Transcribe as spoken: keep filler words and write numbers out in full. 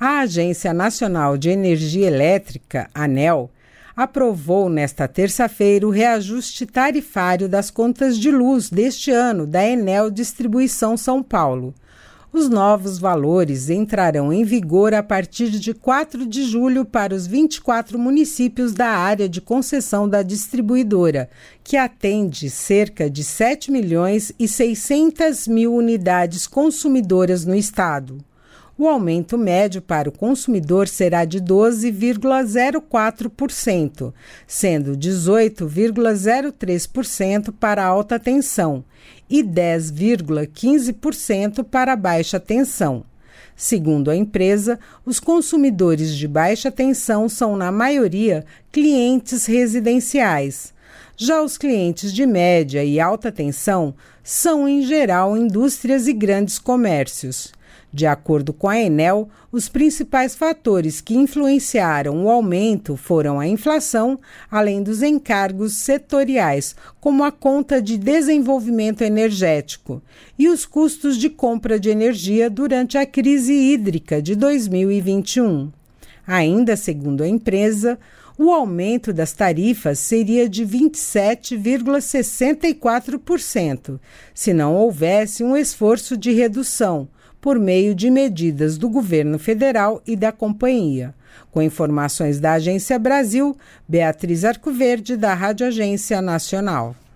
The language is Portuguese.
A Agência Nacional de Energia Elétrica, ANEEL, aprovou nesta terça-feira o reajuste tarifário das contas de luz deste ano da Enel Distribuição São Paulo. Os novos valores entrarão em vigor a partir de quatro de julho para os vinte e quatro municípios da área de concessão da distribuidora, que atende cerca de sete milhões e seiscentas mil unidades consumidoras no estado. O aumento médio para o consumidor será de doze vírgula zero quatro por cento, sendo dezoito vírgula zero três por cento para a alta tensão e dez vírgula quinze por cento para a baixa tensão. Segundo a empresa, os consumidores de baixa tensão são, na maioria, clientes residenciais. Já os clientes de média e alta tensão são, em geral, indústrias e grandes comércios. De acordo com a Enel, os principais fatores que influenciaram o aumento foram a inflação, além dos encargos setoriais, como a conta de desenvolvimento energético, e os custos de compra de energia durante a crise hídrica de dois mil e vinte e um. Ainda segundo a empresa, o aumento das tarifas seria de vinte e sete vírgula sessenta e quatro por cento, se não houvesse um esforço de redução, por meio de medidas do governo federal e da companhia. Com informações da Agência Brasil, Beatriz Arcoverde, da Rádio Agência Nacional.